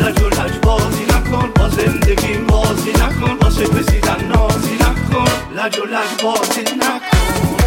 لج و لج بازی نکن، با زندگیم بازی نکن، واسه رسیدن نازی نکن، لج و لج بازی نکن.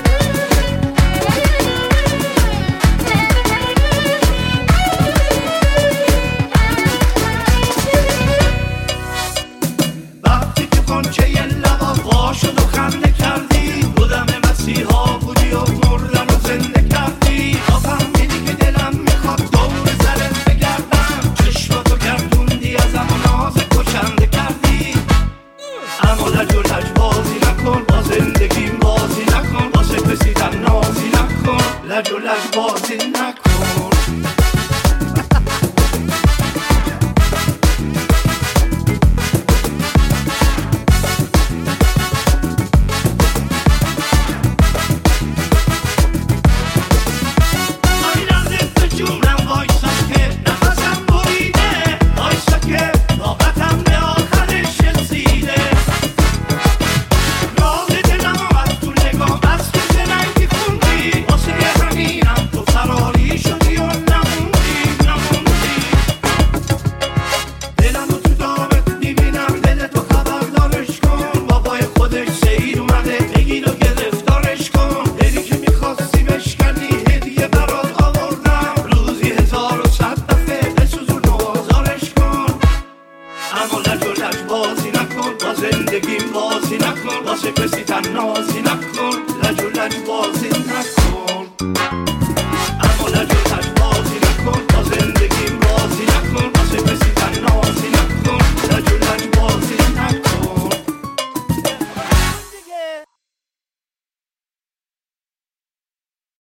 وقتی که کنچه یه لبا وا شد و خنده کردی، بودم مسیحا بودی و مردن و زنده کردی. تا فهمیدی که دلم میخواد دور سرت بگردم، چشماتو گردوندی ازم و ناز کشنده کردی. اما لج و لج بازی نکن، با زندگیم بازی نکن، واسه رسیدن نازی نکن، لج و لج بازی نکن. بازی نکن، با زندگیم بازی نکن، واسه رسیدن نازی نکن، لج و لج بازی